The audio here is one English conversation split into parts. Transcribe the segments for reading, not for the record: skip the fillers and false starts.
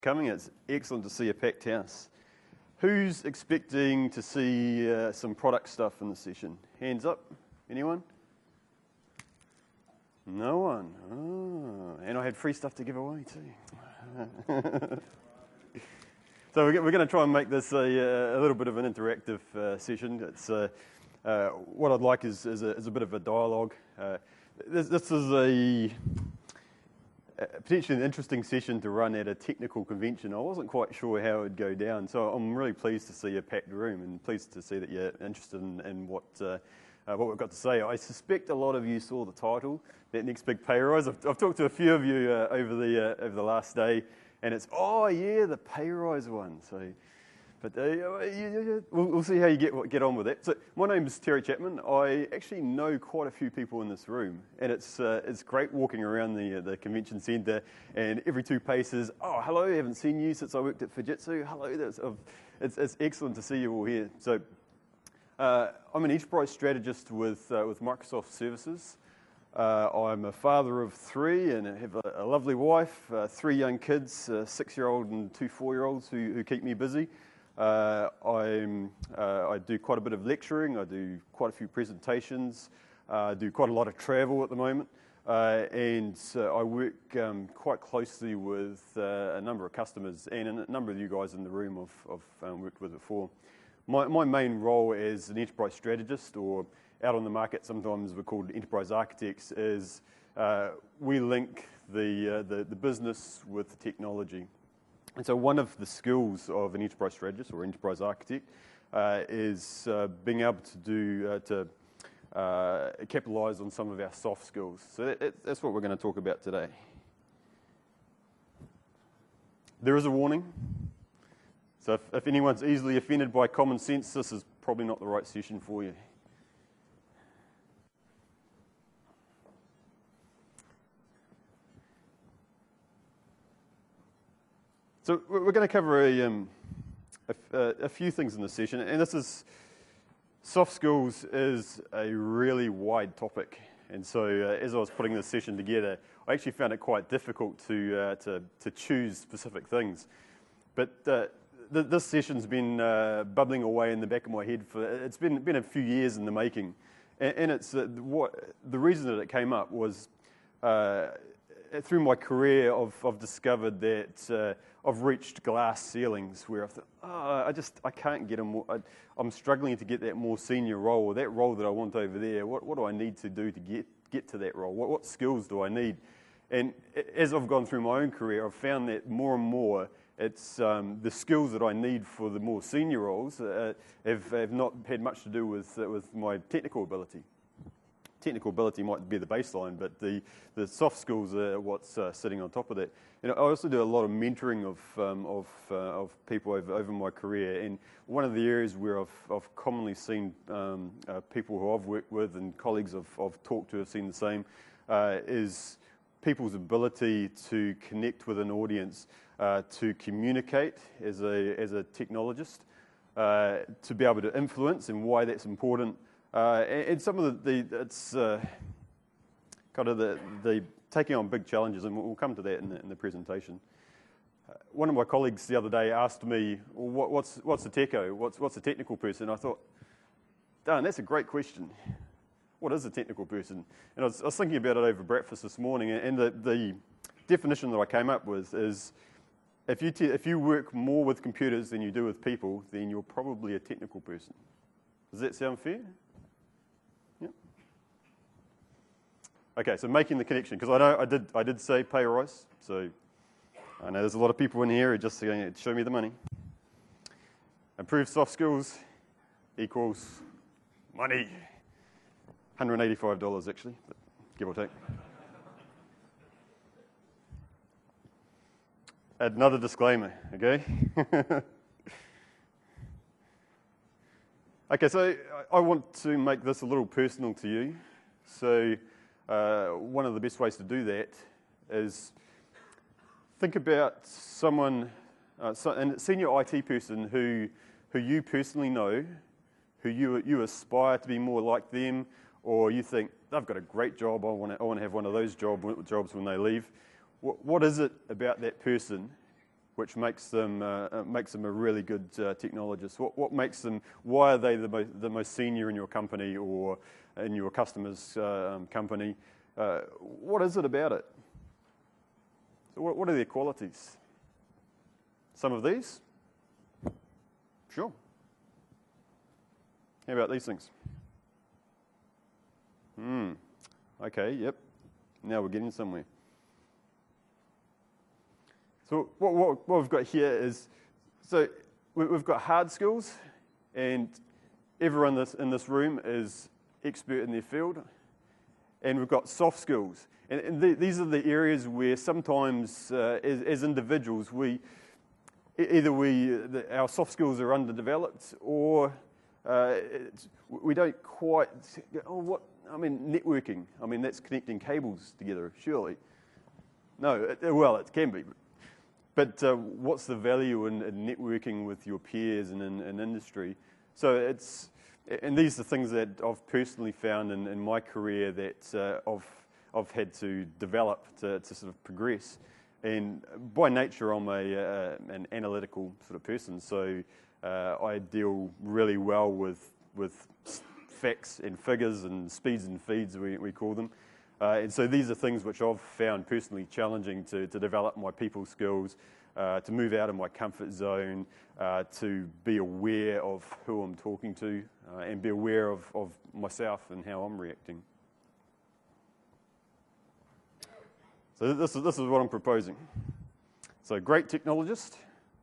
Coming. It's excellent to see a packed house. Who's expecting to see some product stuff in the session? Hands up. Anyone? No one. Oh, and I had free stuff to give away too. So we're going to try and make this a little bit of an interactive session. It's what I'd like is a bit of a dialogue. This is a potentially an interesting session to run at a technical convention. I wasn't quite sure how it would go down, so I'm really pleased to see a packed room and pleased to see that you're interested in what we've got to say. I suspect a lot of you saw the title, That Next Big Pay Rise. I've talked to a few of you over the last day, and it's, oh yeah, the pay rise one. So, but we'll see how you get on with that. So my name is Terry Chapman. I actually know quite a few people in this room, and it's great walking around the convention centre, and every 2 paces, oh hello, I haven't seen you since I worked at Fujitsu. Hello, it's excellent to see you all here. So I'm an enterprise strategist with Microsoft Services. I'm a father of 3 and I have a lovely wife, 3 young kids, a 6-year-old and 2 4-year-olds who keep me busy. I do quite a bit of lecturing, I do quite a few presentations, I do quite a lot of travel at the moment, and I work quite closely with a number of customers and a number of you guys in the room I've worked with before. My main role as an enterprise strategist, or out on the market sometimes we're called enterprise architects, is we link the business with the technology. And so one of the skills of an enterprise strategist or enterprise architect is being able to capitalize on some of our soft skills. So that's what we're going to talk about today. There is a warning. So if anyone's easily offended by common sense, this is probably not the right session for you. So we're going to cover a few things in this session, and this is soft skills is a really wide topic. And so as I was putting this session together, I actually found it quite difficult to choose specific things. But this session's been bubbling away in the back of my head it's been a few years in the making, and it's the reason that it came up was through my career I've discovered that I've reached glass ceilings where I thought, I can't get I'm struggling to get that more senior role, or that role that I want over there. What do I need to do to get to that role? What skills do I need? And as I've gone through my own career, I've found that more and more it's the skills that I need for the more senior roles have not had much to do with my technical ability. Technical ability might be the baseline, but the soft skills are what's sitting on top of that. And I also do a lot of mentoring of people over my career, and one of the areas where I've commonly seen people who I've worked with and colleagues I've talked to have seen the same is people's ability to connect with an audience, to communicate as a technologist, to be able to influence, and why that's important. And some of it's kind of the taking on big challenges, and we'll come to that in the presentation. One of my colleagues the other day asked me, well, what's a techo? What's a technical person? I thought, darn, that's a great question. What is a technical person? And I was thinking about it over breakfast this morning, and the definition that I came up with is, if you work more with computers than you do with people, then you're probably a technical person. Does that sound fair? Okay, so making the connection, because I know I did say pay rise, so I know there's a lot of people in here who are just going to show me the money. Improved soft skills equals money. $185 actually, but give or take. Add another disclaimer, okay? Okay, so I want to make this a little personal to you. So one of the best ways to do that is think about someone, a senior IT person who you personally know, who you aspire to be more like them, or you think they've got a great job. I want to have one of those jobs when they leave. What is it about that person which makes them a really good technologist? What makes them? Why are they the most senior in your company or in your customer's company? What is it about it? So what are their qualities? Some of these? Sure. How about these things? Okay, yep. Now we're getting somewhere. So what we've got here is, so we've got hard skills, and everyone in this room is expert in their field. And we've got soft skills. And these are the areas where sometimes, as individuals, our soft skills are underdeveloped, or we don't quite. Networking. That's connecting cables together, surely. No, it can be. But what's the value in networking with your peers and in industry? So and these are things that I've personally found in my career that I've had to develop to sort of progress. And by nature, I'm an analytical sort of person, so I deal really well with facts and figures and speeds and feeds, we call them. And so these are things which I've found personally challenging to develop my people skills, to move out of my comfort zone, to be aware of who I'm talking to, and be aware of myself and how I'm reacting. So this is what I'm proposing. So great technologist.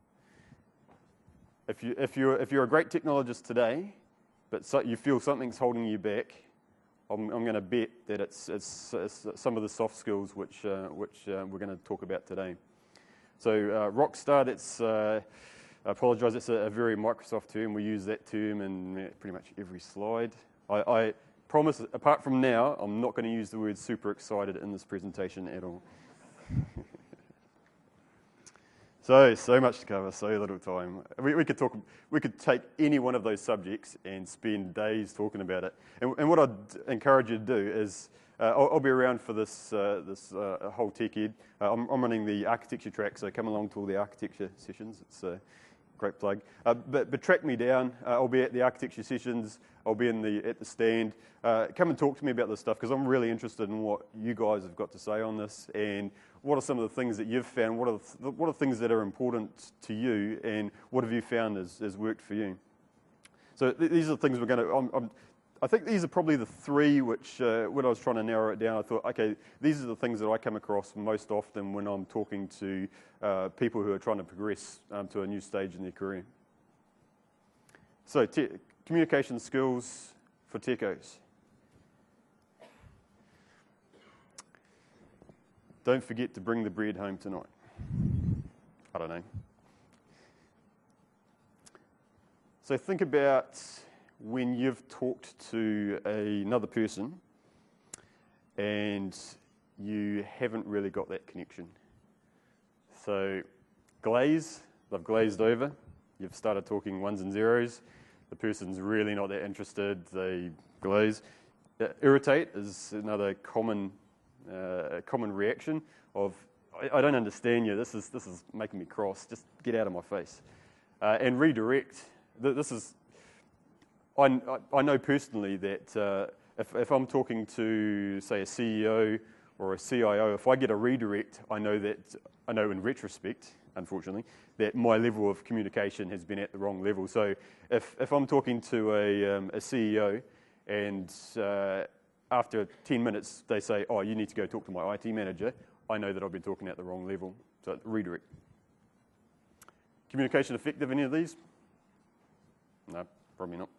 If you're a great technologist today, but you feel something's holding you back, I'm going to bet that it's some of the soft skills which we're going to talk about today. So rockstar, I apologise, it's a very Microsoft term. We use that term in pretty much every slide. I promise, apart from now, I'm not going to use the word super excited in this presentation at all. So much to cover, so little time. We could take any one of those subjects and spend days talking about it. And what I'd encourage you to do is, I'll be around for this whole tech ed. I'm running the architecture track, so come along to all the architecture sessions. It's a great plug. But track me down. I'll be at the architecture sessions. I'll be at the stand. Come and talk to me about this stuff, because I'm really interested in what you guys have got to say on this, and what are some of the things that you've found? What are things that are important to you, and what have you found has worked for you? So these are the things we're going to. I think these are probably the three which, when I was trying to narrow it down, I thought, okay, these are the things that I come across most often when I'm talking to people who are trying to progress to a new stage in their career. So communication skills for techos. Don't forget to bring the bread home tonight. I don't know. So think about when you've talked to another person and you haven't really got that connection. So they've glazed over. You've started talking ones and zeros. The person's really not that interested. They glaze. Irritate is another common reaction of, I don't understand you. This is making me cross. Just get out of my face. And redirect. This is. I know personally that if I'm talking to, say, a CEO or a CIO, if I get a redirect, I know in retrospect, unfortunately, that my level of communication has been at the wrong level. So if I'm talking to a CEO and after 10 minutes they say, oh, you need to go talk to my IT manager, I know that I've been talking at the wrong level. So redirect. Communication effective, any of these? No, probably not.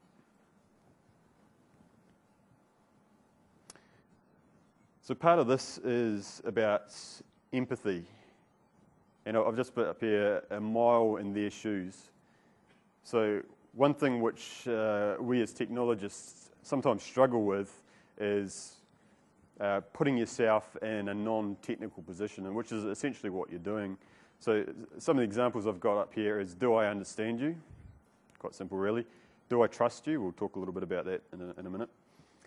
So part of this is about empathy. And I've just put up here a mile in their shoes. So one thing which we as technologists sometimes struggle with is putting yourself in a non-technical position, and which is essentially what you're doing. So some of the examples I've got up here is, do I understand you? Quite simple, really. Do I trust you? We'll talk a little bit about that in a minute.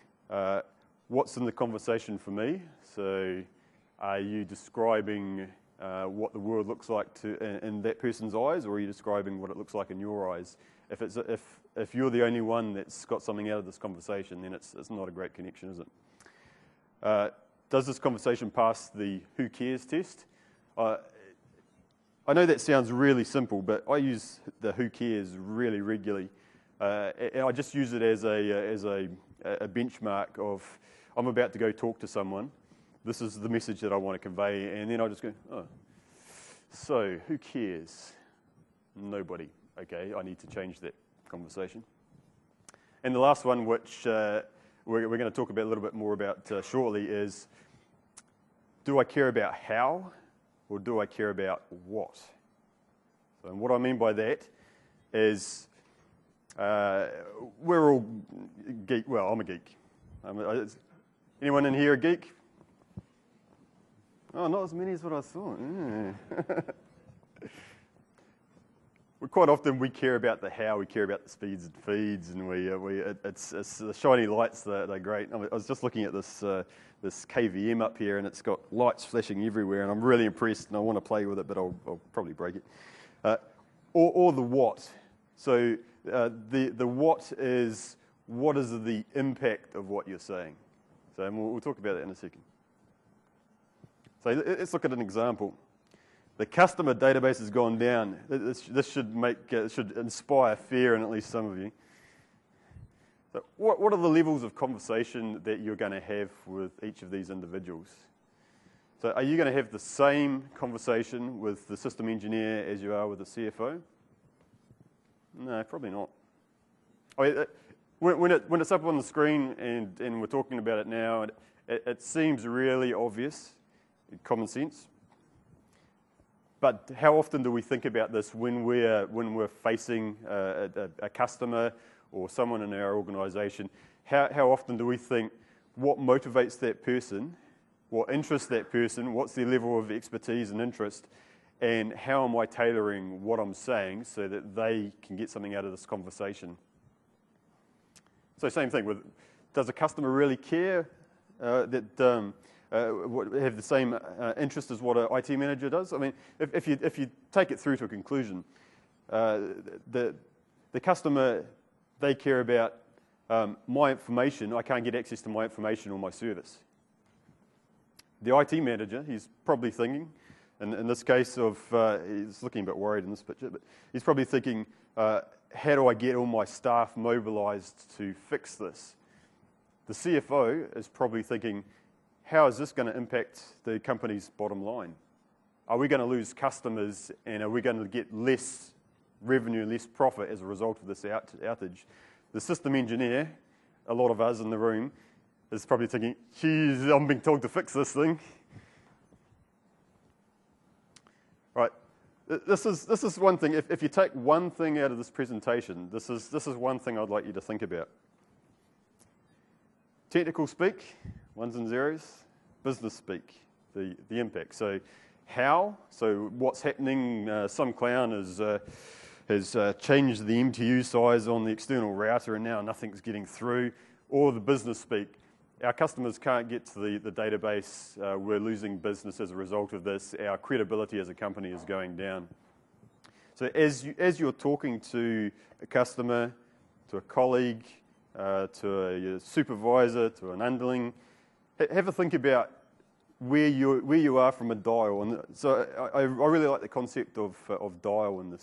What's in the conversation for me? So are you describing what the world looks like in that person's eyes, or are you describing what it looks like in your eyes? If you're the only one that's got something out of this conversation, then it's not a great connection, is it? Does this conversation pass the who cares test? I know that sounds really simple, but I use the who cares really regularly. And I just use it as a benchmark of, I'm about to go talk to someone. This is the message that I want to convey, and then I just go, oh, so who cares? Nobody. Okay, I need to change that conversation. And the last one, which we're going to talk about a little bit more about shortly, is do I care about how, or do I care about what? So, and what I mean by that is we're all geek. Well, I'm a geek. Anyone in here a geek? Oh, not as many as what I thought. Quite often we care about the how, we care about the speeds and feeds, and it's the shiny lights that are great. I was just looking at this KVM up here, and it's got lights flashing everywhere, and I'm really impressed, and I want to play with it, but I'll probably break it. Or the what. So the what is the impact of what you're saying. So and we'll talk about that in a second. So let's look at an example. The customer database has gone down. This should inspire fear in at least some of you. So what are the levels of conversation that you're going to have with each of these individuals? So are you going to have the same conversation with the system engineer as you are with the CFO? No, probably not. I mean, when it's up on the screen and we're talking about it now, it seems really obvious, common sense. But how often do we think about this when we're facing a customer or someone in our organisation? How often do we think what motivates that person, what interests that person, what's their level of expertise and interest, and how am I tailoring what I'm saying so that they can get something out of this conversation? So same thing with, does a customer really care have the same interest as what an IT manager does? I mean, if you take it through to a conclusion, the customer, they care about my information. I can't get access to my information or my service. The IT manager, he's probably thinking, and in this case he's looking a bit worried in this picture, but he's probably thinking, how do I get all my staff mobilized to fix this? The CFO is probably thinking, how is this going to impact the company's bottom line? Are we going to lose customers, and are we going to get less revenue, less profit as a result of this outage? The system engineer, a lot of us in the room, is probably thinking, geez, I'm being told to fix this thing. Right. This is one thing. If you take one thing out of this presentation, this is one thing I'd like you to think about. Technical speak, ones and zeros. Business speak, the impact. So how? So what's happening? Some clown has changed the MTU size on the external router, and now nothing's getting through. Or the business speak. Our customers can't get to the database. We're losing business as a result of this. Our credibility as a company is going down. So as you're talking to a customer, to a colleague, to a supervisor, to an underling, have a think about where you are from a dial. And so I really like the concept of dial in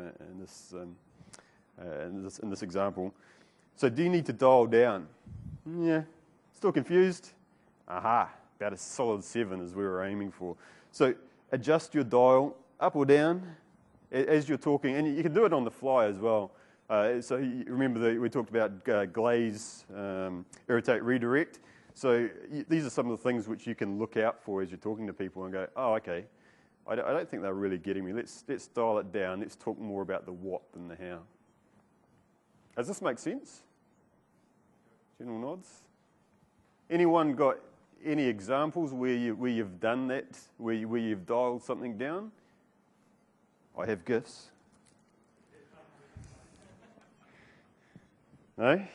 this example. So do you need to dial down? Yeah. Still confused? Aha, about a solid 7 is where we're aiming for. So adjust your dial up or down as you're talking, and you can do it on the fly as well. So you remember we talked about glaze, irritate, redirect. So these are some of the things which you can look out for as you're talking to people and go, oh, okay, I don't think they're really getting me. Let's dial it down. Let's talk more about the what than the how. Does this make sense? General nods. Anyone got any examples where you've done that, where you've dialed something down? I have gifts. No?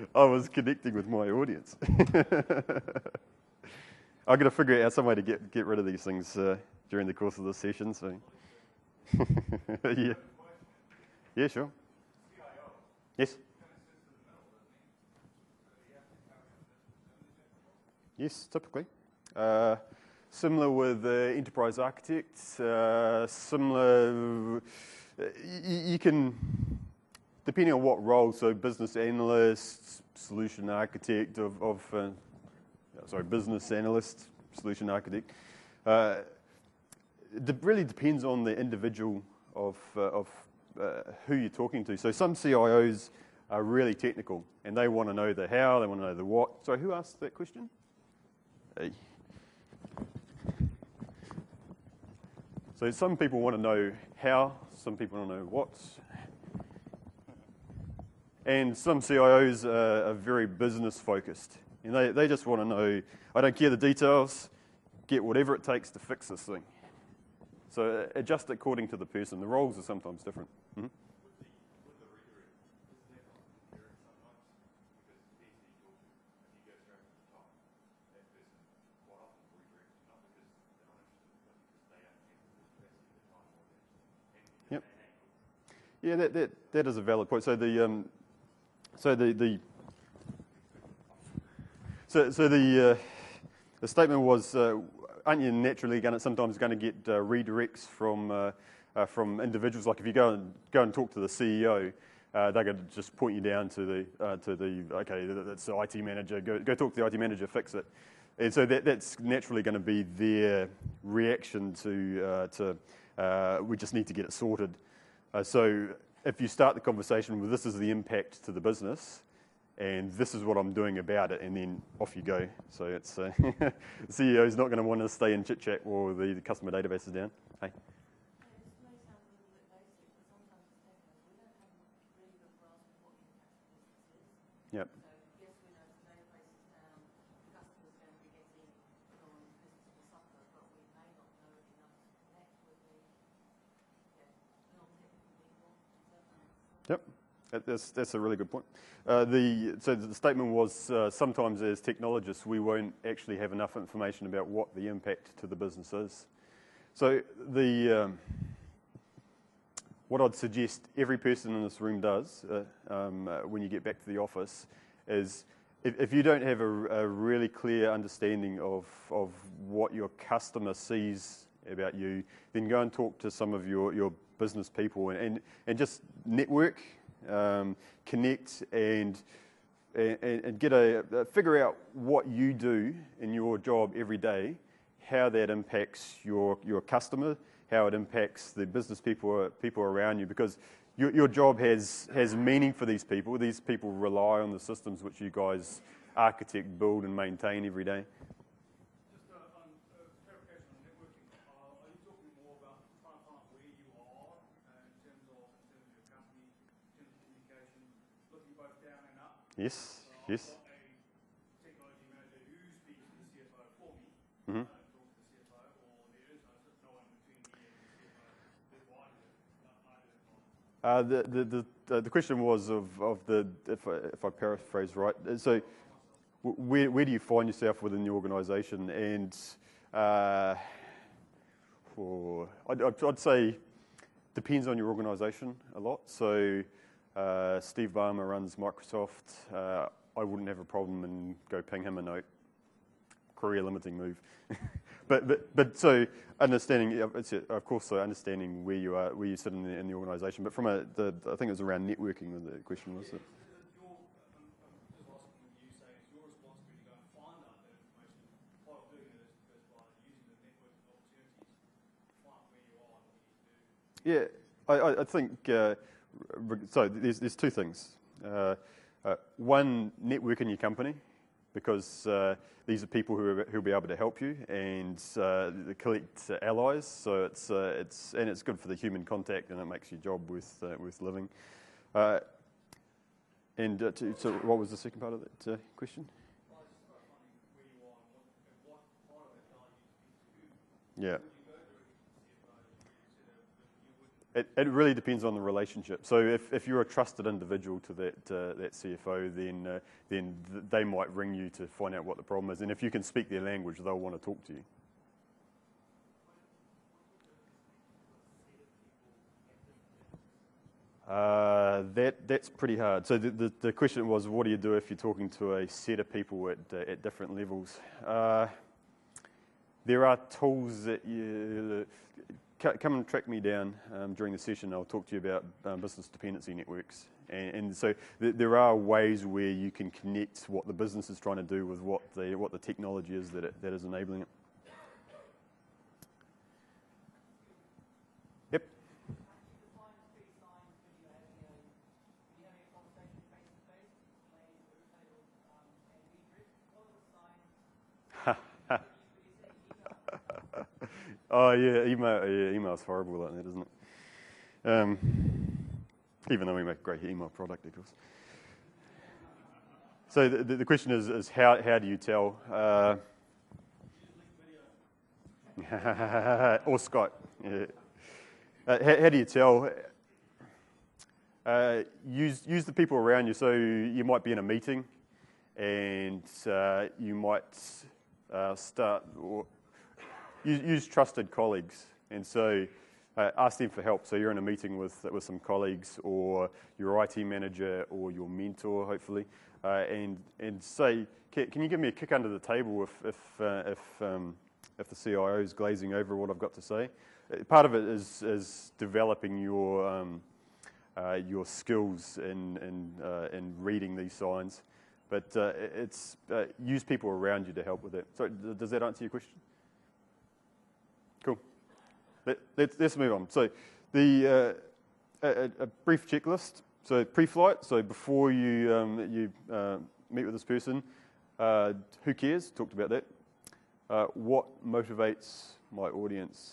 I was connecting with my audience. I'm going to figure out some way to get rid of these things during the course of this session. So, yeah, yeah, sure. Yes. Yes, typically. Similar with enterprise architects. Similar. You can, depending on what role. So, business analyst, solution architect business analyst, solution architect. It really depends on the individual of who you're talking to. So some CIOs are really technical, and they want to know the how, they want to know the what. Sorry, who asked that question? Hey. So some people want to know how, some people want to know what. And some CIOs are very business focused. And they just want to know, I don't care the details, get whatever it takes to fix this thing. So adjust according to the person. The roles are sometimes different. Mm-hmm. Yep. Yeah, that is a valid point. So the statement was, aren't you naturally sometimes going to get redirects from individuals? Like if you go and talk to the CEO, they're going to just point you down to the okay, that's the IT manager. Go talk to the IT manager, fix it. And so that's naturally going to be their reaction to we just need to get it sorted. So if you start the conversation with this is the impact to the business, and this is what I'm doing about it, and then off you go. So it's the CEO is not going to want to stay in chit-chat while the customer database is down. Hey. Yep. Yep. That's a really good point. So the statement was sometimes as technologists we won't actually have enough information about what the impact to the business is. So what I'd suggest every person in this room does when you get back to the office is if you don't have a really clear understanding of what your customer sees about you, then go and talk to some of your business people and just network. Connect and get figure out what you do in your job every day, how that impacts your customer, how it impacts the business people around you, because your job has meaning for these people. These people rely on the systems which you guys architect, build, and maintain every day. Yes, yes. Mm-hmm. The question was of the if I paraphrase right. So where do you find yourself within the organisation? And I'd say depends on your organisation a lot. So. Steve Ballmer runs Microsoft. I wouldn't have a problem and go ping him a note. Career limiting move. but so understanding, of course, so understanding where you sit in the organisation. But from I think it was around networking. The question was it. Yeah, I think. So there's two things. One, network in your company, because these are people who will be able to help you and collect allies. So it's good for the human contact, and it makes your job worth living. So what was the second part of that question? Yeah. It really depends on the relationship. So if you're a trusted individual to that CFO, then they might ring you to find out what the problem is. And if you can speak their language, they'll want to talk to you. That's pretty hard. So the question was, what do you do if you're talking to a set of people at different levels? There are tools that you come and track me down during the session. I'll talk to you about business dependency networks. And so there are ways where you can connect what the business is trying to do with what the technology is that is enabling it. Yep. Oh yeah, email's horrible like that, isn't it? Even though we make a great email product, of course. So the question is how do you tell? Or Skype. Yeah. How do you tell? Use the people around you. So you might be in a meeting, and you might start or use trusted colleagues, and so ask them for help. So you're in a meeting with some colleagues, or your IT manager, or your mentor, hopefully, and say, can you give me a kick under the table if the CIO is glazing over what I've got to say? Part of it is developing your skills in reading these signs, but it's use people around you to help with it. So does that answer your question? Cool. Let's move on. So a brief checklist. So pre-flight. So before you meet with this person, who cares? Talked about that. What motivates my audience?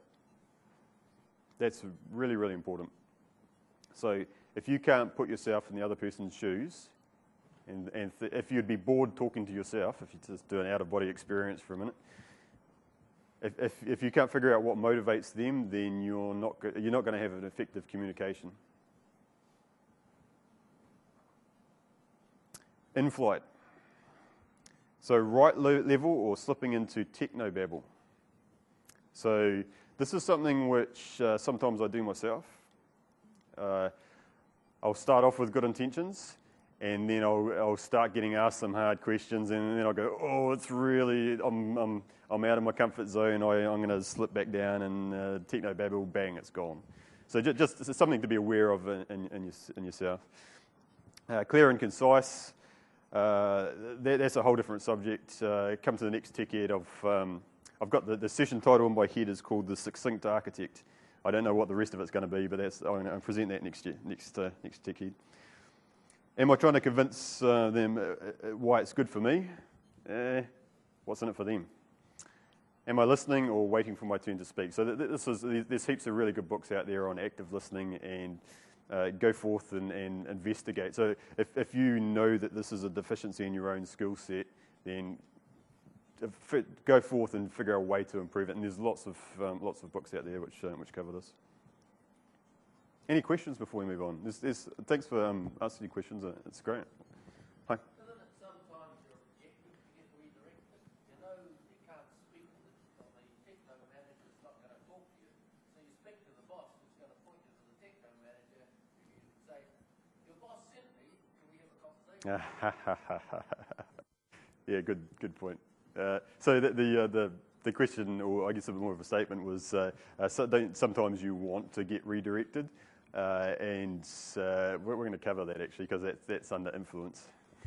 That's really, really important. So if you can't put yourself in the other person's shoes, and if you'd be bored talking to yourself, if you just do an out-of-body experience for a minute, if you can't figure out what motivates them, then you're not going to have an effective communication. In flight. So right level or slipping into technobabble. So this is something which sometimes I do myself. I'll start off with good intentions, and then I'll start getting asked some hard questions, and then I'll go, oh, it's really, I'm out of my comfort zone. I'm going to slip back down, and technobabble, bang, it's gone. So just something to be aware of in yourself. Clear and concise. That's a whole different subject. Come to the next tech ed. I've got the session title in my head is called The Succinct Architect. I don't know what the rest of it's going to be, but I'm going to present that next tech ed. Am I trying to convince them why it's good for me? What's in it for them? Am I listening or waiting for my turn to speak? So there's heaps of really good books out there on active listening, and go forth and investigate. So if you know that this is a deficiency in your own skill set, then go forth and figure out a way to improve it. And there's lots of books out there which cover this. Any questions before we move on? Thanks for asking your questions. It's great. Hi. Isn't it sometimes your objective to get redirected? You know you can't speak to the techno manager, is not going to talk to you. So you speak to the boss, who's going to point you to the techno manager. You say, your boss sent me, can we have a conversation? Yeah, good point. So the question, or I guess a bit more of a statement, was sometimes you want to get redirected, and we're going to cover that actually, because that's under influence.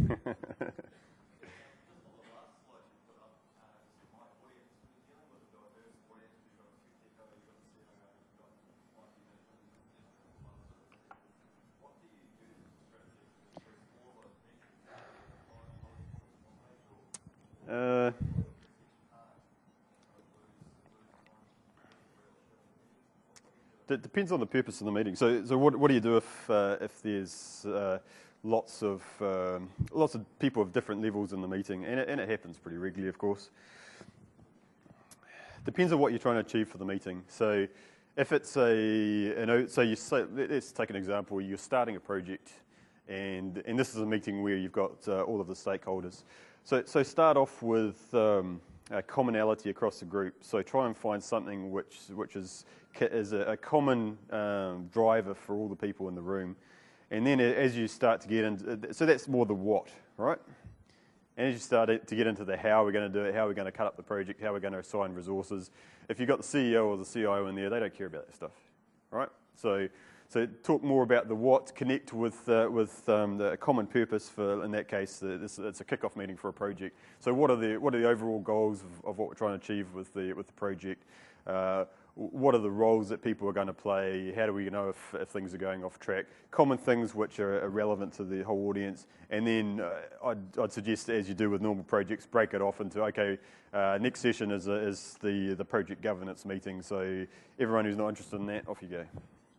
It depends on the purpose of the meeting. So what do you do if there's lots of people of different levels in the meeting, and it happens pretty regularly, of course. Depends on what you're trying to achieve for the meeting. So if it's so let's take an example. You're starting a project, and this is a meeting where you've got all of the stakeholders. So start off with a commonality across the group. So try and find something which is a common driver for all the people in the room. And then as you start to get into, so that's more the what, right? And as you start to get into the how we're going to do it, how we're going to cut up the project, how we're going to assign resources, if you've got the CEO or the CIO in there, they don't care about that stuff, right? So talk more about the what, connect with the common purpose for, in that case, it's a kickoff meeting for a project. So what are the overall goals of what we're trying to achieve with the project? What are the roles that people are going to play? How do we know if things are going off track? Common things which are relevant to the whole audience. And then I'd suggest, as you do with normal projects, break it off into, okay, next session is the project governance meeting. So everyone who's not interested in that, off you go.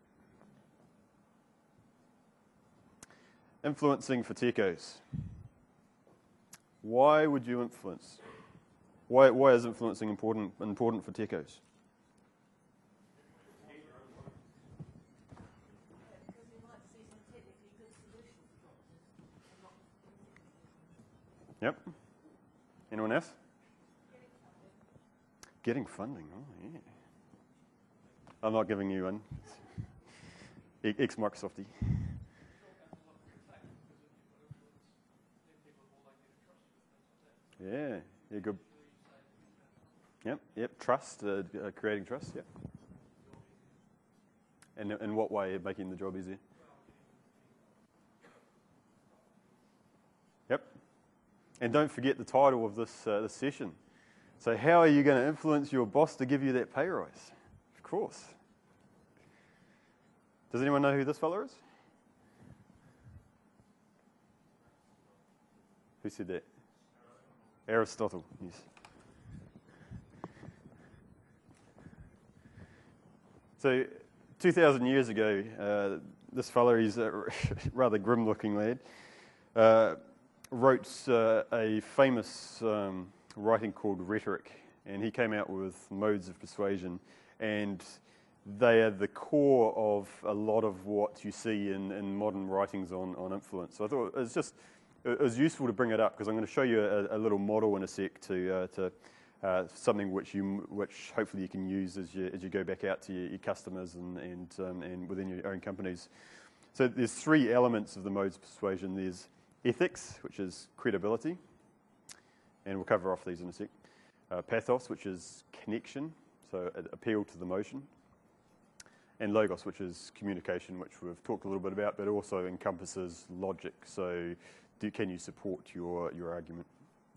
Influencing for techos. Why would you influence? Why is influencing important for techos? Yep. Anyone else? Getting funding. Oh, yeah. I'm not giving you one. Ex-Microsofty. Yeah, good. Yep. Trust, creating trust. Yep. And in what way? Making the job easier. Yep. And don't forget the title of this session. So how are you going to influence your boss to give you that pay rise? Of course. Does anyone know who this fellow is? Who said that? Aristotle, yes. So 2,000 years ago, this fellow, he's a rather grim-looking lad, wrote a famous writing called Rhetoric, and he came out with modes of persuasion, and they are the core of a lot of what you see in modern writings on influence. So I thought it was useful to bring it up because I'm going to show you a little model in a sec to something which hopefully you can use as you go back out to your customers and within your own companies. So there's three elements of the modes of persuasion. There's ethics, which is credibility, and we'll cover off these in a sec. Pathos, which is connection, so appeal to the motion. And logos, which is communication, which we've talked a little bit about, but also encompasses logic. So can you support your argument?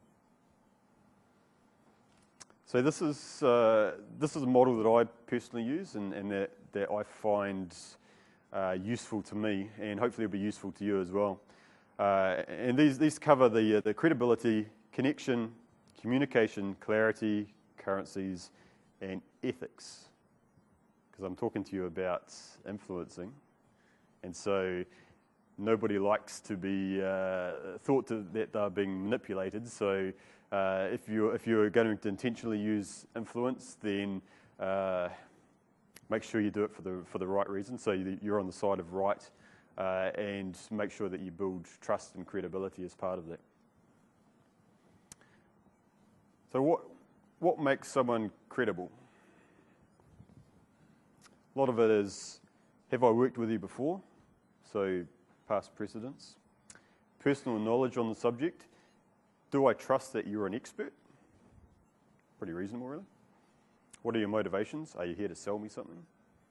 So this is a model that I personally use and that I find useful to me, and hopefully it'll be useful to you as well. And these cover the credibility, connection, communication, clarity, currencies, and ethics. Because I'm talking to you about influencing, and so nobody likes to be thought that they're being manipulated. So if you're going to intentionally use influence, then make sure you do it for the right reason. So you're on the side of right, and make sure that you build trust and credibility as part of that. So what makes someone credible? A lot of it is, have I worked with you before? So past precedents. Personal knowledge on the subject. Do I trust that you're an expert? Pretty reasonable, really. What are your motivations? Are you here to sell me something?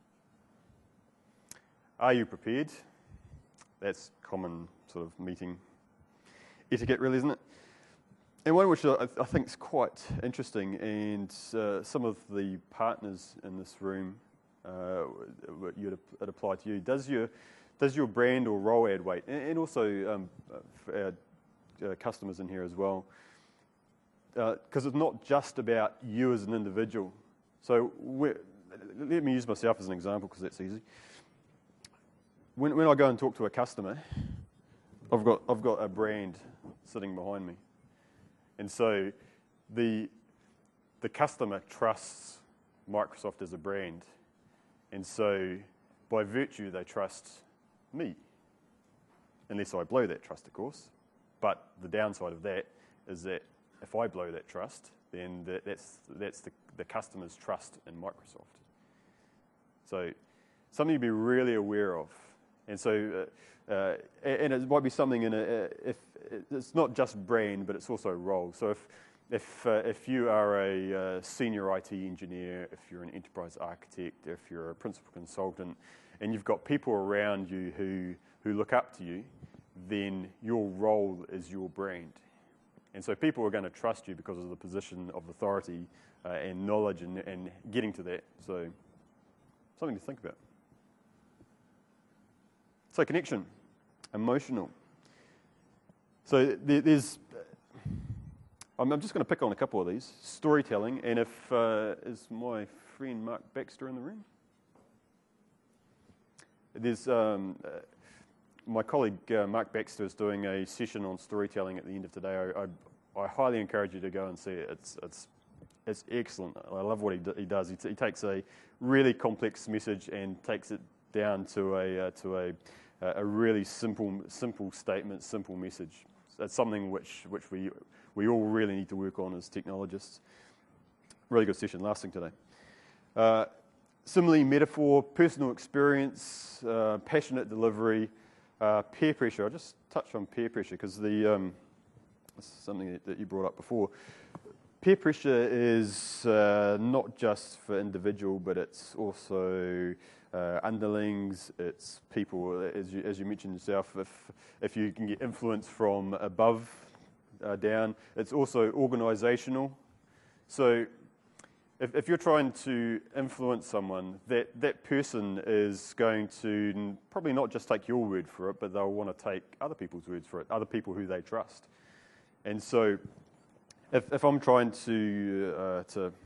Are you prepared? That's common sort of meeting etiquette, really, isn't it? And one which I think is quite interesting, and some of the partners in this room, it apply to you. Does your brand or role add weight? And also for our customers in here as well, because it's not just about you as an individual. So let me use myself as an example because that's easy. When I go and talk to a customer, I've got a brand sitting behind me, and so the customer trusts Microsoft as a brand, And so, by virtue, they trust me. Unless I blow that trust, of course. But the downside of that is that if I blow that trust, then that's the customer's trust in Microsoft. So, something to be really aware of. And so, and it might be something if it's not just brand, but it's also role. So if you are a senior IT engineer, if you're an enterprise architect, if you're a principal consultant, and you've got people around you who look up to you, then your role is your brand. And so people are going to trust you because of the position of authority and knowledge and getting to that. So something to think about. So connection, emotional. So there's, I'm just going to pick on a couple of these. Storytelling, and if, is my friend Mark Baxter in the room? There's, my colleague Mark Baxter is doing a session on storytelling at the end of today. I highly encourage you to go and see it. It's excellent. I love what he does. He takes a really complex message and takes it down to a really simple statement, simple message. That's something which we all really need to work on as technologists. Really good session. Last thing today. Similarly, metaphor, personal experience, passionate delivery, peer pressure. I'll just touch on peer pressure because this is something that you brought up before. Peer pressure is not just for individual, but it's also underlings, it's people, as you mentioned yourself, if you can get influence from above down. It's also organisational. So if you're trying to influence someone, that person is going to probably not just take your word for it, but they'll want to take other people's words for it, other people who they trust. And so if I'm trying to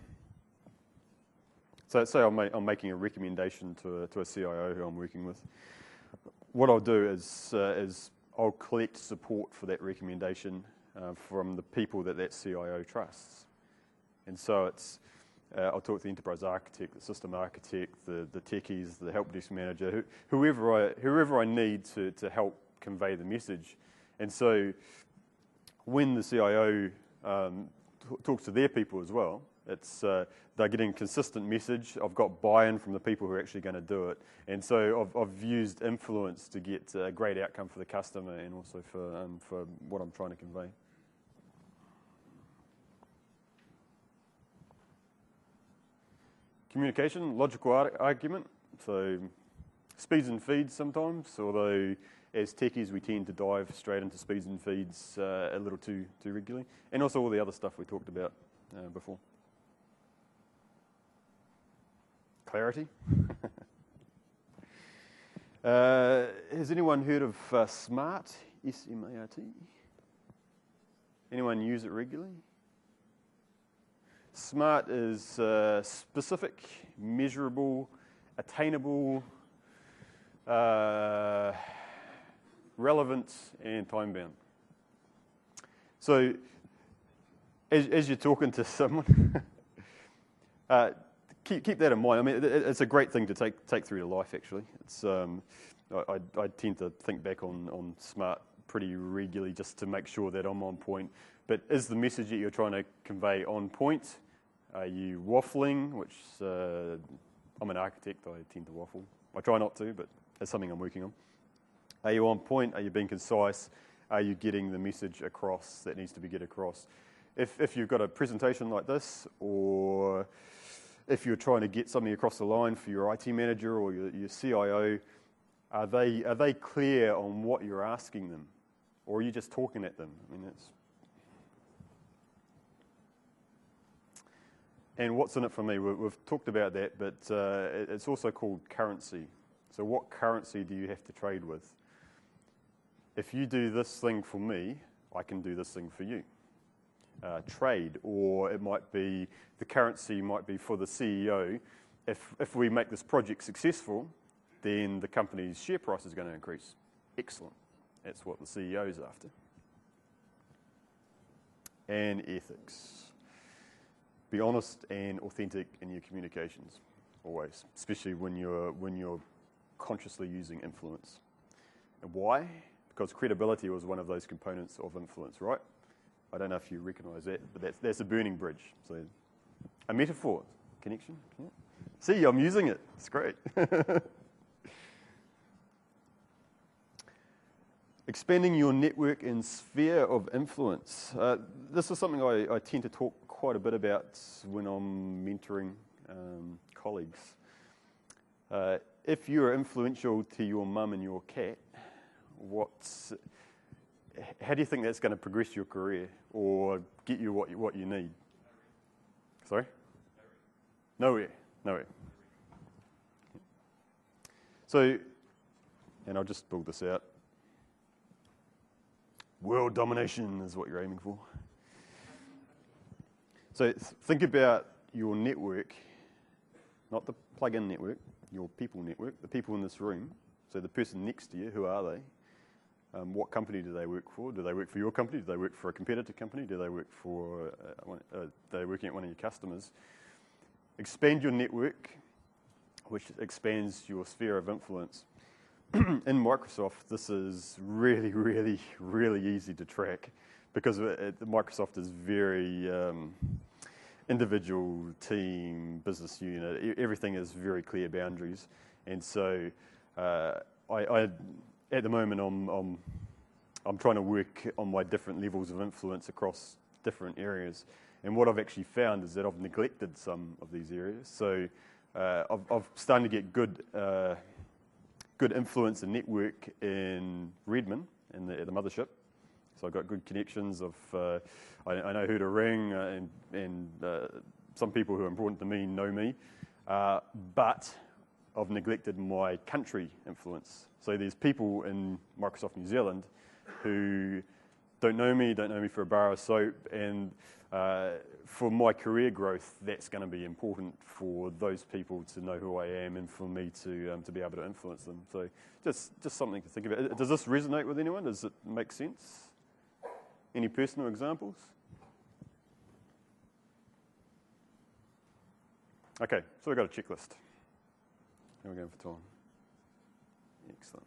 so say I'm making a recommendation to a CIO who I'm working with, what I'll do is I'll collect support for that recommendation from the people that CIO trusts. And so it's I'll talk to the enterprise architect, the system architect, the techies, the help desk manager, whoever I need to help convey the message. And so when the CIO talks to their people as well, it's they're getting consistent message. I've got buy-in from the people who are actually going to do it, and so I've used influence to get a great outcome for the customer and also for what I'm trying to convey. Communication, logical argument. So speeds and feeds sometimes, although as techies we tend to dive straight into speeds and feeds a little too regularly, and also all the other stuff we talked about before. Clarity. Has anyone heard of SMART? S-M-A-R-T? Anyone use it regularly? SMART is specific, measurable, attainable, relevant, and time-bound. So, as you're talking to someone, keep that in mind. I mean, it's a great thing to take through to life. Actually, it's I tend to think back on SMART pretty regularly just to make sure that I'm on point. But is the message that you're trying to convey on point? Are you waffling? Which I'm an architect. I tend to waffle. I try not to, but it's something I'm working on. Are you on point? Are you being concise? Are you getting the message across that needs to be get across? If you've got a presentation like this, or if you're trying to get something across the line for your IT manager or your CIO, are they clear on what you're asking them, or are you just talking at them? I mean, and what's in it for me? We've talked about that, but it's also called currency. So what currency do you have to trade with? If you do this thing for me, I can do this thing for you. Trade, or it might be, the currency might be for the CEO. If we make this project successful, then the company's share price is going to increase. Excellent. That's what the CEO is after. And ethics. Be honest and authentic in your communications. always, especially when you're consciously using influence. And why? Because credibility was one of those components of influence, right? I don't know if you recognise that, but that's a burning bridge. So, a metaphor, connection. Yeah. See, I'm using it. It's great. Expanding your network and sphere of influence. This is something I tend to talk quite a bit about when I'm mentoring colleagues. If you're influential to your mum and your cat, how do you think that's going to progress your career or get you what you need? Sorry? Nowhere. So, and I'll just build this out. World domination is what you're aiming for. So think about your network, not the plug-in network, your people network, the people in this room. So the person next to you, who are they? What company do they work for? Do they work for your company? Do they work for a competitor company? Do they work for, they're working at one of your customers? Expand your network, which expands your sphere of influence. In Microsoft, this is really, really, really easy to track because Microsoft is very individual, team, business unit. Everything is very clear boundaries. And so at the moment, I'm trying to work on my different levels of influence across different areas. And what I've actually found is that I've neglected some of these areas. So I've started to get good influence and network in Redmond at the mothership. So I've got good connections. I know who to ring, and some people who are important to me know me. But I've neglected my country influence. So there's people in Microsoft New Zealand who don't know me for a bar of soap, and for my career growth, that's going to be important for those people to know who I am and for me to be able to influence them. So just something to think about. Does this resonate with anyone? Does it make sense? Any personal examples? Okay, so we've got a checklist. How are we going for time? Excellent.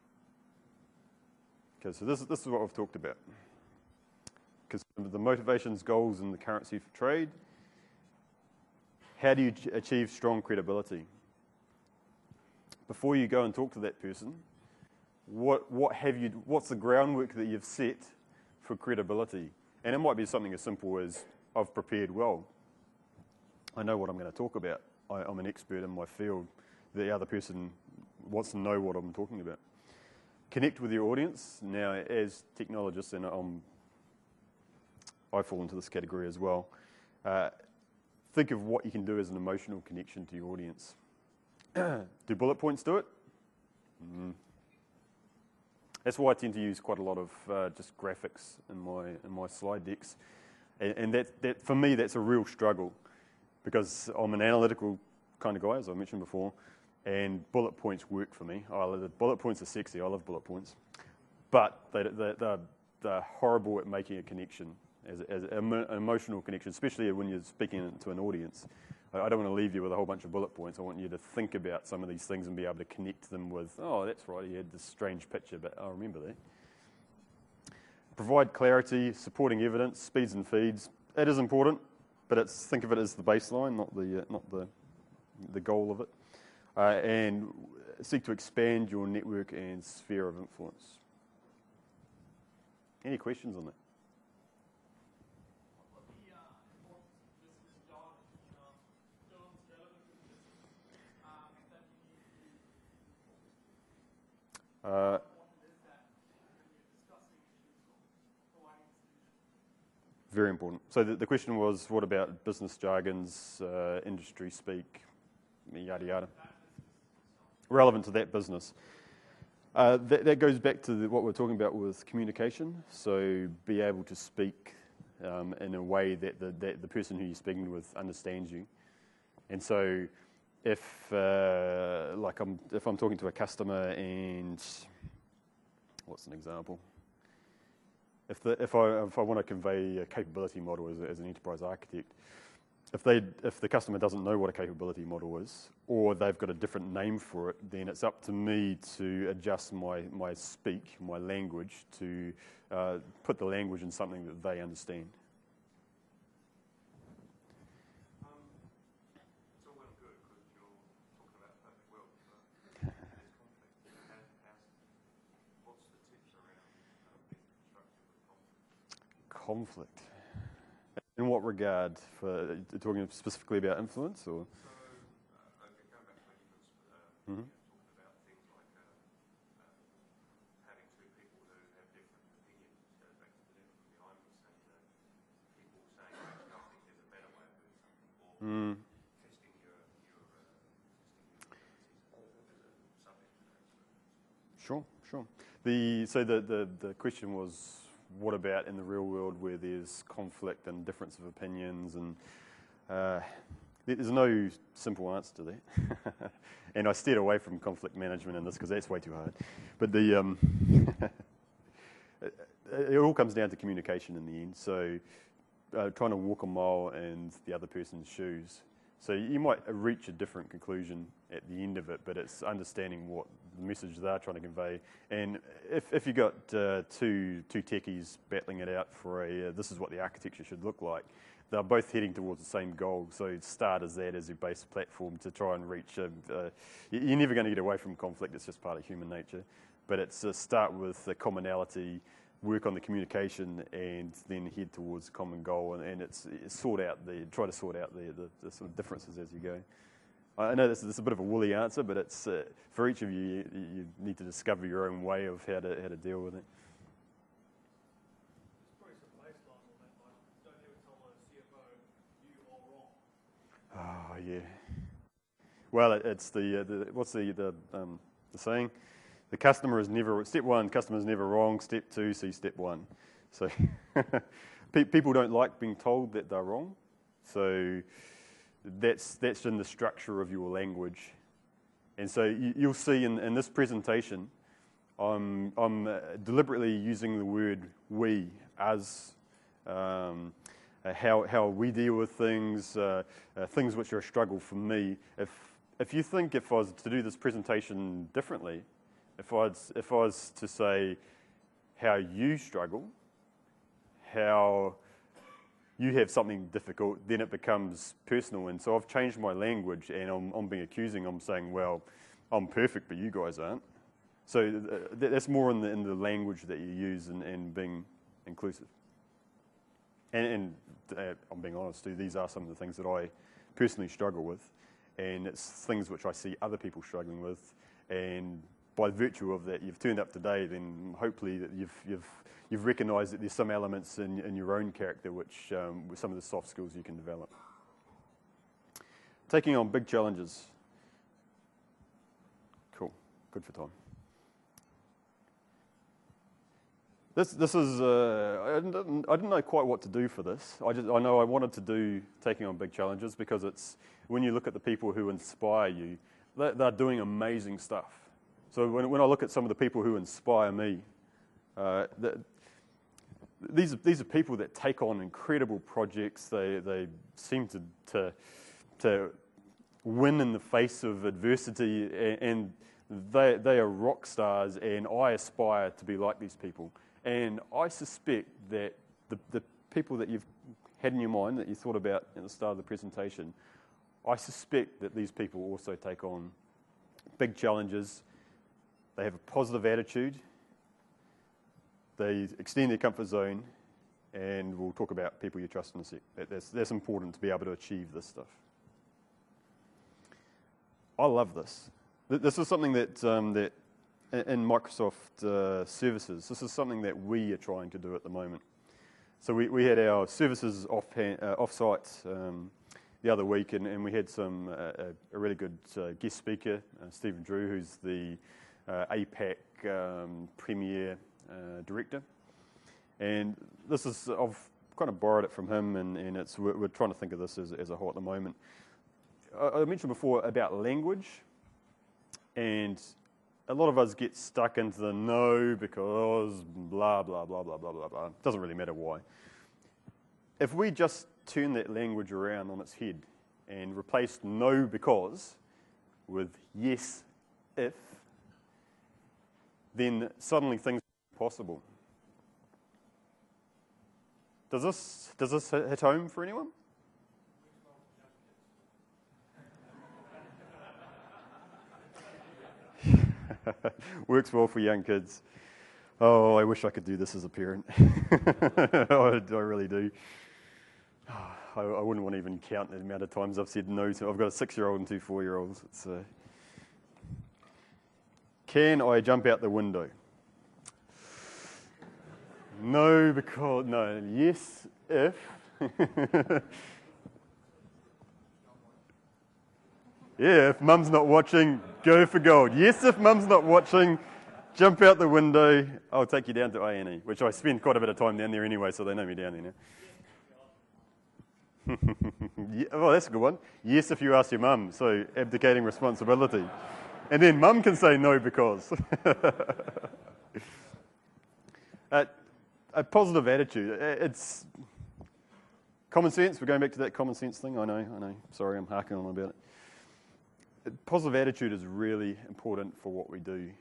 Okay, so this is what we've talked about. Because the motivations, goals, and the currency for trade. How do you achieve strong credibility? Before you go and talk to that person, what's the groundwork that you've set for credibility? And it might be something as simple as, I've prepared well. I know what I'm going to talk about. I'm an expert in my field. The other person wants to know what I'm talking about. Connect with your audience. Now, as technologists, and I fall into this category as well, think of what you can do as an emotional connection to your audience. Do bullet points do it? That's why I tend to use quite a lot of just graphics in my slide decks. And that for me, that's a real struggle because I'm an analytical kind of guy, as I mentioned before, and bullet points work for me. Bullet points are sexy. I love bullet points. But they're horrible at making a connection, as an emotional connection, especially when you're speaking to an audience. I don't want to leave you with a whole bunch of bullet points. I want you to think about some of these things and be able to connect them with, oh, that's right, he had this strange picture, but I remember that. Provide clarity, supporting evidence, speeds and feeds. It is important, but think of it as the baseline, not the goal of it. And seek to expand your network and sphere of influence. Any questions on that? Very important. So the question was, what about business jargons, industry speak, yada yada? Relevant to that business. That goes back to what we're talking about with communication. So be able to speak in a way that the person who you're speaking with understands you. And so if I'm talking to a customer and what's an example? If I want to convey a capability model as an enterprise architect, if the customer doesn't know what a capability model is, or they've got a different name for it, then it's up to me to adjust my language to put the language in something that they understand. It's all well and good because you're talking about a perfect world, but there's conflict. What's the tips around being constructive with conflict? Conflict. In what regard? For talking specifically about influence, or? So, okay, going back to influence, Mm-hmm. talking about things like having two people who have different opinions. Goes back to the difference behind me saying that people saying actually I think there's a better way of doing something, or testing your abilities as a subject. Sure. The question was, what about in the real world where there's conflict and difference of opinions, and there's no simple answer to that. And I steered away from conflict management in this because that's way too hard. But it all comes down to communication in the end. So trying to walk a mile in the other person's shoes. So you might reach a different conclusion at the end of it, but it's understanding what the message they're trying to convey. And if you've got two techies battling it out for this is what the architecture should look like, they're both heading towards the same goal. So start as that as your base platform to try and reach. You're never going to get away from conflict. It's just part of human nature. But it's start with the commonality, work on the communication, and then head towards a common goal. And it's try to sort out the sort of differences as you go. I know this is a bit of a woolly answer, but it's for each of you. You need to discover your own way of how to deal with it. There's probably some baseline on that, like don't ever tell a CFO you are wrong. Oh yeah. Well, it's what's the saying? The customer is never step one. Customer is never wrong. Step two, see step one. So people don't like being told that they're wrong. So that's in the structure of your language. And so you'll see in this presentation, I'm deliberately using the word we, us, how we deal with things, things which are a struggle for me. If you think if I was to do this presentation differently, if I was to say how you struggle, how you have something difficult, then it becomes personal. And so I've changed my language, and I'm being accusing. I'm saying, well, I'm perfect, but you guys aren't. So that's more in the language that you use and being inclusive. And I'm being honest too, these are some of the things that I personally struggle with. And it's things which I see other people struggling with. And by virtue of that, you've turned up today, then hopefully that you've recognised that there's some elements in your own character which with some of the soft skills you can develop. Taking on big challenges. Cool, good for time. This is I didn't know quite what to do for this. I know I wanted to do taking on big challenges because it's when you look at the people who inspire you, they're doing amazing stuff. So when I look at some of the people who inspire me, these are people that take on incredible projects. They seem to win in the face of adversity, and they are rock stars. And I aspire to be like these people. And I suspect that the people that you've had in your mind that you thought about at the start of the presentation, I suspect that these people also take on big challenges. They have a positive attitude. They extend their comfort zone, and we'll talk about people you trust in a sec. That's important to be able to achieve this stuff. I love this. This is something that in Microsoft services, this is something that we are trying to do at the moment. So we had our services off-site the other week, and we had a really good guest speaker, Stephen Drew, who's the APAC Premier Director. And this is, I've kind of borrowed it from him, and we're trying to think of this as a whole at the moment. I mentioned before about language, and a lot of us get stuck into the no because blah, blah, blah, blah, blah, blah, blah. It doesn't really matter why. If we just turn that language around on its head and replace no because with yes if, then suddenly things are possible. Does this hit home for anyone? Works well for young kids. Oh, I wish I could do this as a parent. I really do. I wouldn't want to even count the amount of times I've said no to. I've got a 6-year-old and 2 4-year-olds. Can I jump out the window? No, because no. Yes, if. Yeah, if mum's not watching, go for gold. Yes, if mum's not watching, jump out the window. I'll take you down to A&E, which I spend quite a bit of time down there anyway, so they know me down there now. Yeah, oh, that's a good one. Yes, if you ask your mum, so abdicating responsibility. And then mum can say no because. A positive attitude. It's common sense. We're going back to that common sense thing. I know. Sorry, I'm harking on about it. Positive attitude is really important for what we do.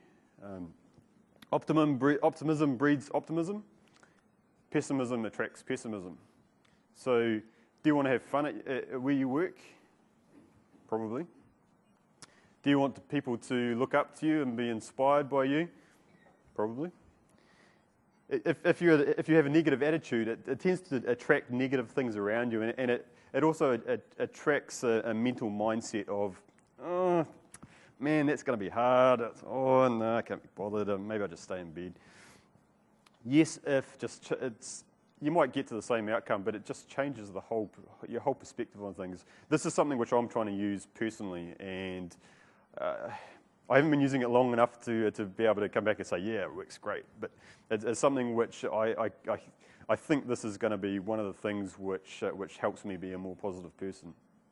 Optimism breeds optimism. Pessimism attracts pessimism. So, do you want to have fun at where you work? Probably. Do you want people to look up to you and be inspired by you? Probably. If you have a negative attitude, it tends to attract negative things around you, and it also attracts a mental mindset of, oh, man, that's going to be hard. Oh, no, I can't be bothered. Maybe I'll just stay in bed. Yes, if you might get to the same outcome, but it just changes your whole perspective on things. This is something which I'm trying to use personally, and I haven't been using it long enough to be able to come back and say, yeah, it works great. But it's something which I think this is going to be one of the things which helps me be a more positive person.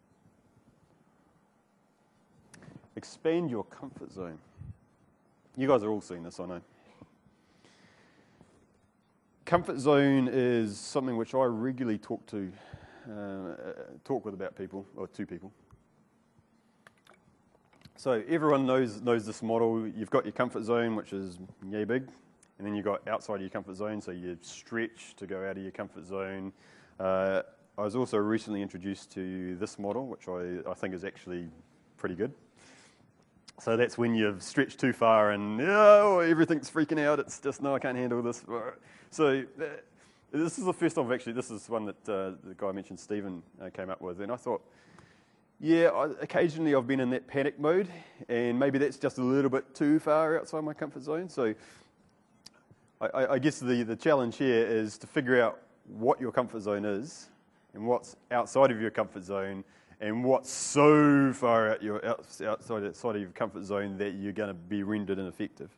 Expand your comfort zone. You guys are all seeing this, I know. Comfort zone is something which I regularly talk with about people, or to people. So everyone knows this model. You've got your comfort zone, which is yay big, and then you've got outside of your comfort zone, so you stretch to go out of your comfort zone. I was also recently introduced to this model, which I think is actually pretty good. So that's when you've stretched too far and everything's freaking out. It's just, no, I can't handle this. So this is the first time this is one that the guy I mentioned, Stephen, came up with. And I thought, occasionally I've been in that panic mode, and maybe that's just a little bit too far outside my comfort zone. So I guess the challenge here is to figure out what your comfort zone is and what's outside of your comfort zone, and what's so far outside of your comfort zone that you're going to be rendered ineffective.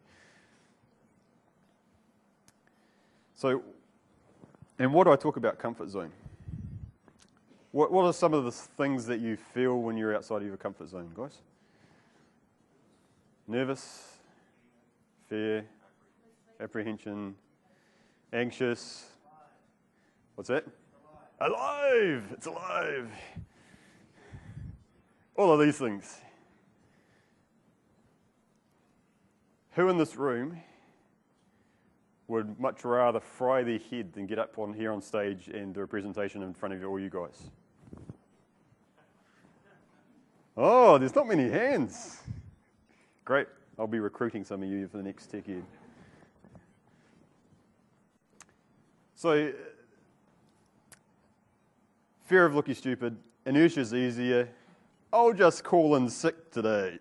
So, and what do I talk about comfort zone? What are some of the things that you feel when you're outside of your comfort zone, guys? Nervous, fear, apprehension, anxious. What's that? Alive! It's alive! All of these things. Who in this room would much rather fry their head than get up on here on stage and do a presentation in front of all you guys? Oh, there's not many hands. Great. I'll be recruiting some of you for the next Tech Ed. So, fear of looking stupid. Inertia's easier. I'll just call in sick today.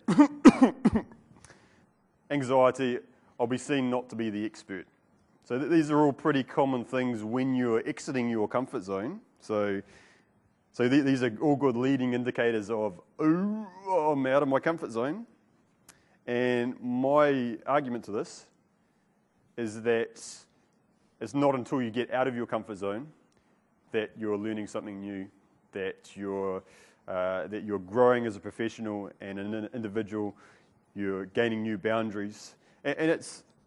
Anxiety. I'll be seen not to be the expert. So these are all pretty common things when you're exiting your comfort zone. So these are all good leading indicators of, oh, I'm out of my comfort zone. And my argument to this is that it's not until you get out of your comfort zone that you're learning something new, that you're growing as a professional and an individual, you're gaining new boundaries. And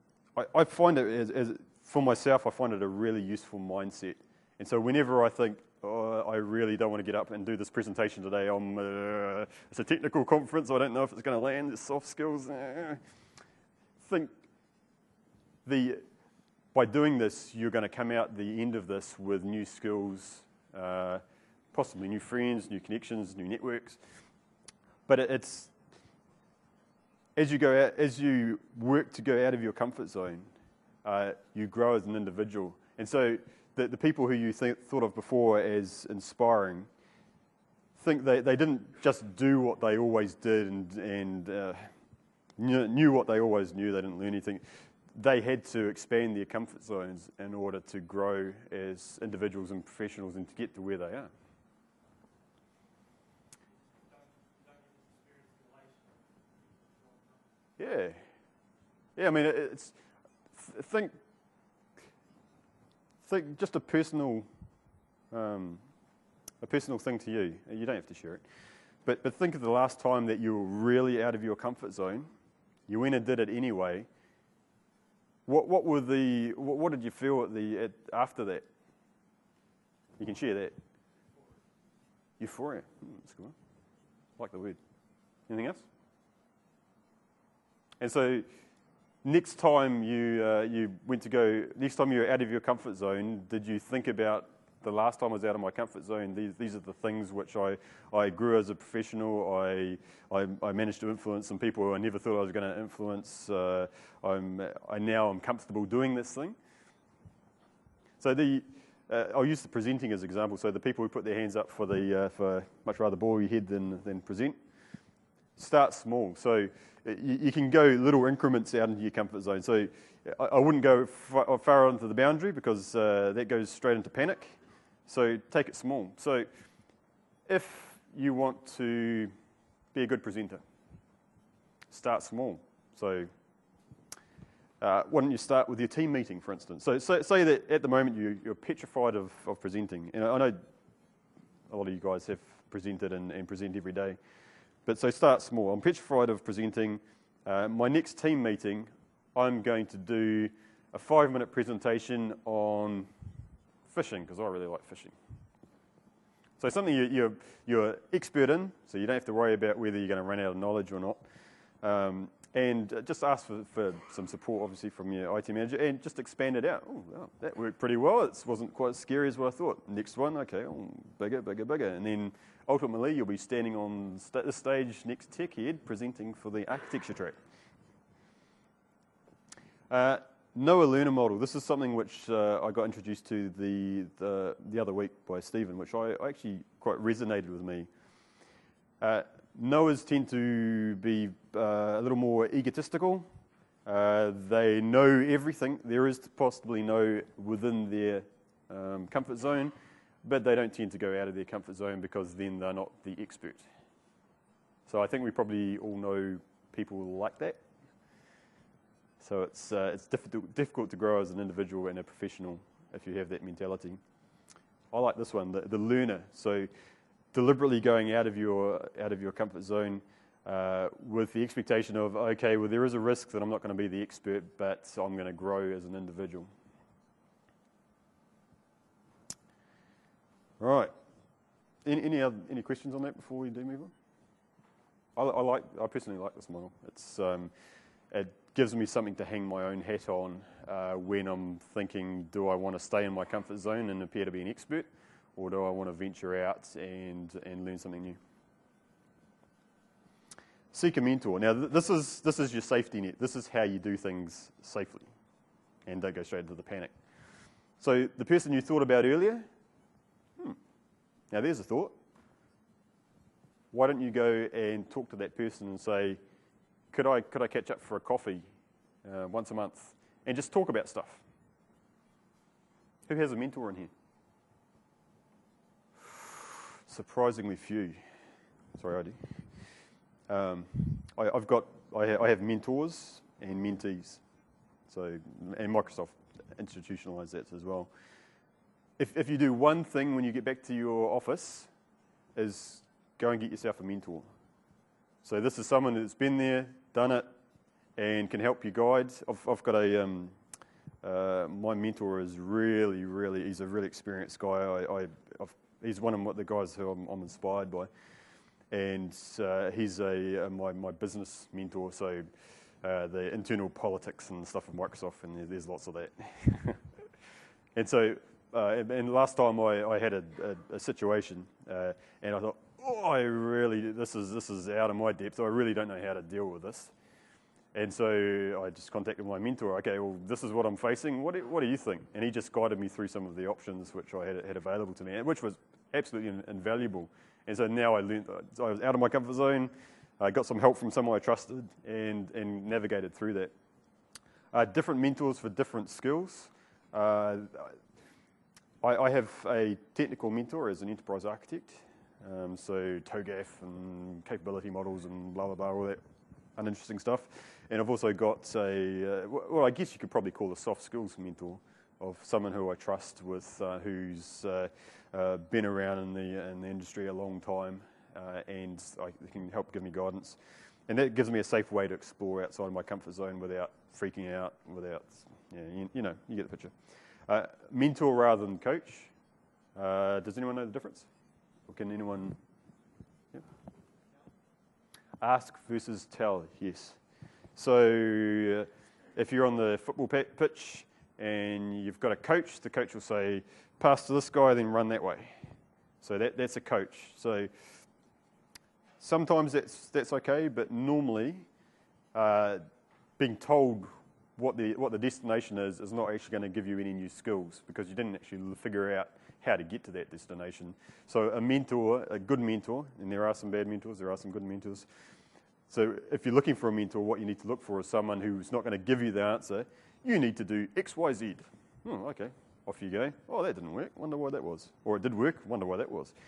I find it, for myself, I find it a really useful mindset. And so whenever I think, oh, I really don't want to get up and do this presentation today. It's a technical conference. I don't know if it's going to land. It's soft skills. Think by doing this, you're going to come out the end of this with new skills, possibly new friends, new connections, new networks. But it's as you go out, as you work to go out of your comfort zone, you grow as an individual. And so the people who you thought of before as inspiring, think they didn't just do what they always did and knew what they always knew. They didn't learn anything. They had to expand their comfort zones in order to grow as individuals and professionals and to get to where they are. Yeah. I mean, it's think just a personal thing to you. You don't have to share it, but think of the last time that you were really out of your comfort zone. You went and did it anyway. What did you feel after that? You can share that. Euphoria. That's a good one. I like the word. Anything else? And so, next time you were out of your comfort zone, did you think about the last time I was out of my comfort zone? These are the things which I grew as a professional. I managed to influence some people who I never thought I was going to influence. I'm comfortable doing this thing. So I'll use the presenting as an example. So the people who put their hands up for much rather bore your head than present. Start small. So you can go little increments out into your comfort zone. So I wouldn't go far onto the boundary because that goes straight into panic. So take it small. So if you want to be a good presenter, start small. So why don't you start with your team meeting, for instance? So say that at the moment you're petrified of presenting. And I know a lot of you guys have presented and present every day. But so start small. I'm petrified of presenting. My next team meeting, I'm going to do a 5-minute presentation on fishing, because I really like fishing. So something you're expert in, so you don't have to worry about whether you're going to run out of knowledge or not. And just ask for some support, obviously, from your IT manager, and just expand it out. Oh, well, that worked pretty well. It wasn't quite as scary as what I thought. Next one, okay, bigger. And then ultimately, you'll be standing on the stage next to TechHead presenting for the architecture track. Know a learner model. This is something which I got introduced to the other week by Stephen, which I actually quite resonated with me. Knowers tend to be a little more egotistical. They know everything there is to possibly know within their comfort zone, but they don't tend to go out of their comfort zone because then they're not the expert. So I think we probably all know people like that. So it's difficult to grow as an individual and a professional if you have that mentality. I like this one, the learner. So deliberately going out of your comfort zone with the expectation of, okay, well, there is a risk that I'm not going to be the expert, but I'm going to grow as an individual. All right. Any questions on that before we do move on? I personally like this model. It gives me something to hang my own hat on when I'm thinking, do I want to stay in my comfort zone and appear to be an expert, or do I want to venture out and learn something new? Seek a mentor. Now, this is your safety net. This is how you do things safely and don't go straight into the panic. So the person you thought about earlier, now there's a thought. Why don't you go and talk to that person and say, could I catch up for a coffee once a month and just talk about stuff? Who has a mentor in here? Surprisingly few. Sorry, I do. I have mentors and mentees. So, and Microsoft institutionalized that as well. If you do one thing when you get back to your office, is go and get yourself a mentor. So this is someone that's been there, done it, and can help you guide. I've got my mentor is really, he's a really experienced guy. I've he's one of the guys who I'm inspired by, and he's my business mentor. So the internal politics and stuff of Microsoft, and there's lots of that. And so, and last time I had a situation, and I thought, oh, this is out of my depth. I really don't know how to deal with this. And so I just contacted my mentor. Okay, well, this is what I'm facing. What do you think? And he just guided me through some of the options which I had available to me, which was absolutely invaluable. And so now I learned. I was out of my comfort zone. I got some help from someone I trusted, and navigated through that. Different mentors for different skills. I have a technical mentor as an enterprise architect. So TOGAF and capability models and blah, blah, blah, all that uninteresting stuff. And I've also got well, I guess you could probably call a soft skills mentor of someone who I trust with, who's been around in the industry a long time, and can help give me guidance. And that gives me a safe way to explore outside of my comfort zone without freaking out, without, you know, you get the picture. Mentor rather than coach. Does anyone know the difference? Or can anyone? Yeah. Ask versus tell, yes. So if you're on the football pitch and you've got a coach, the coach will say, pass to this guy, then run that way. So that's a coach. So sometimes that's okay, but normally being told what the destination is not actually going to give you any new skills, because you didn't actually figure out how to get to that destination. So a mentor, a good mentor, and there are some bad mentors, there are some good mentors. So if you're looking for a mentor, what you need to look for is someone who's not going to give you the answer. You need to do X, Y, Z. Okay, off you go. Oh, that didn't work. Wonder why that was. Or it did work. Wonder why that was.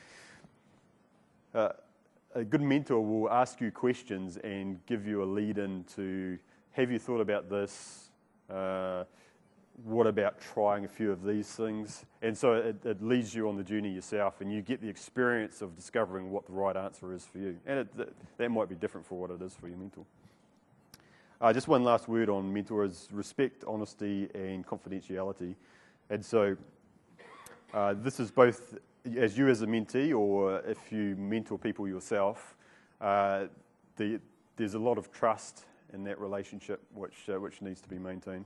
A good mentor will ask you questions and give you a lead in to, have you thought about this? What about trying a few of these things? And so it leads you on the journey yourself, and you get the experience of discovering what the right answer is for you. And that might be different for what it is for your mentor. Just one last word on mentor is respect, honesty, and confidentiality. And so this is both as you as a mentee, or if you mentor people yourself, there's a lot of trust in that relationship which needs to be maintained.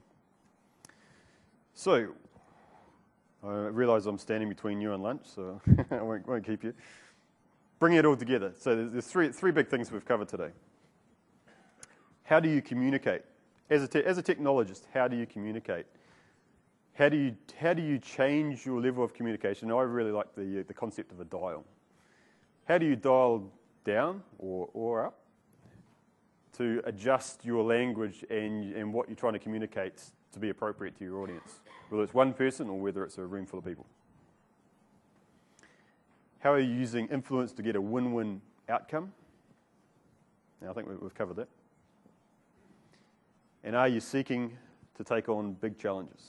So, I realise I'm standing between you and lunch, so I won't keep you. Bringing it all together. So there's three big things we've covered today. How do you communicate? As a technologist, how do you communicate? How do you change your level of communication? I really like the concept of a dial. How do you dial down or up to adjust your language and what you're trying to communicate to be appropriate to your audience, whether it's one person or whether it's a room full of people? How are you using influence to get a win-win outcome? Now, I think we've covered that. And are you seeking to take on big challenges?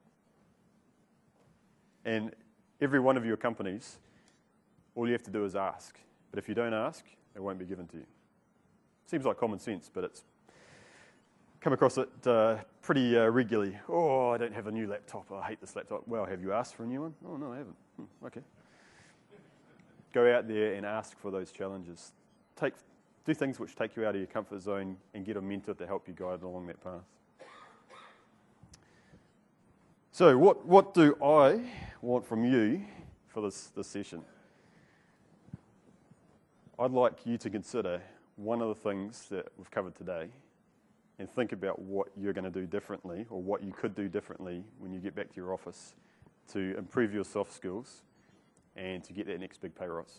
And every one of your companies, all you have to do is ask. But if you don't ask, it won't be given to you. Seems like common sense, but it's come across it pretty regularly. Oh, I don't have a new laptop. I hate this laptop. Well, have you asked for a new one? Oh, no, I haven't. Okay. Go out there and ask for those challenges. Do things which take you out of your comfort zone and get a mentor to help you guide along that path. So what do I want from you for this session? I'd like you to consider one of the things that we've covered today and think about what you're going to do differently, or what you could do differently when you get back to your office to improve your soft skills and to get that next big pay rise.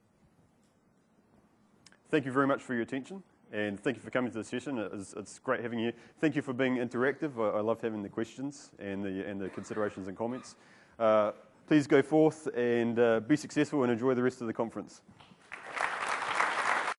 Thank you very much for your attention, and thank you for coming to the session. It's great having you. Thank you for being interactive. I love having the questions and the considerations and comments. Please go forth and be successful and enjoy the rest of the conference.